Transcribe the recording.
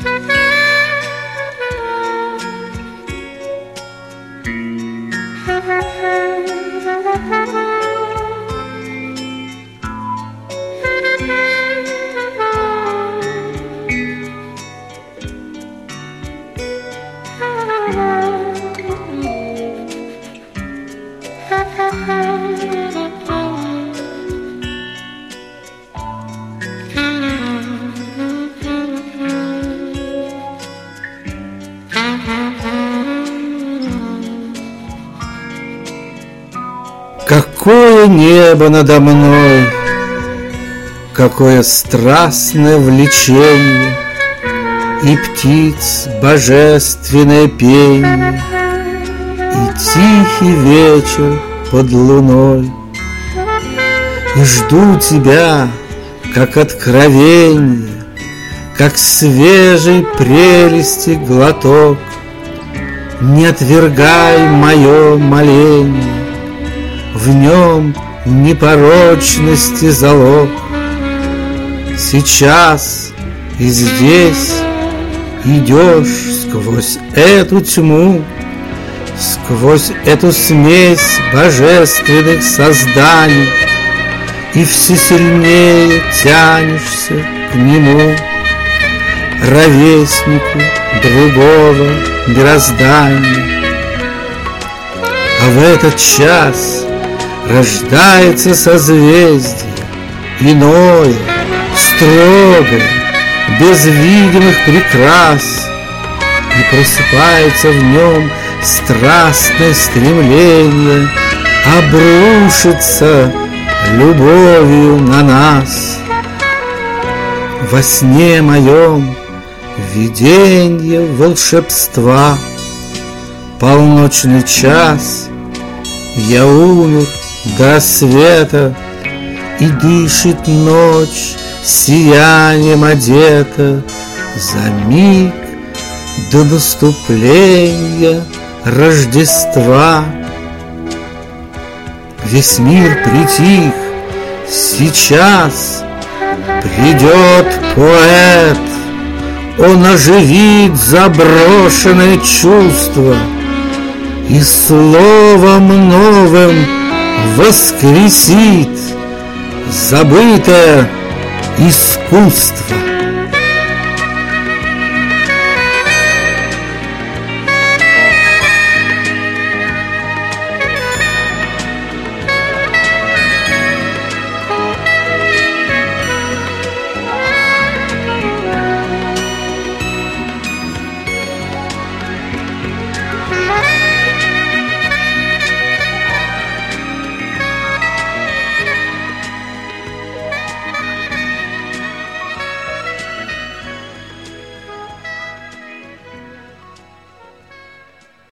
Какое небо надо мной, какое страстное влечение, и птиц божественное пение, и тихий вечер под луной. И жду тебя, как откровение, как свежей прелести глоток. Не отвергай мое моление, в нем непорочности залог. Сейчас и здесь идешь сквозь эту тьму, сквозь эту смесь божественных созданий, и все сильнее тянешься к нему, ровеснику другого мироздания. А в этот час рождается созвездие иное, строгое, без видимых прикрас, и просыпается в нем страстное стремление обрушиться любовью на нас. Во сне моем виденье волшебства, полночный час, я умер до света, и дышит ночь сиянием одета за миг до наступления Рождества. Весь мир притих, сейчас придет поэт, он оживит заброшенное чувство и словом новым воскресит забытое искусство.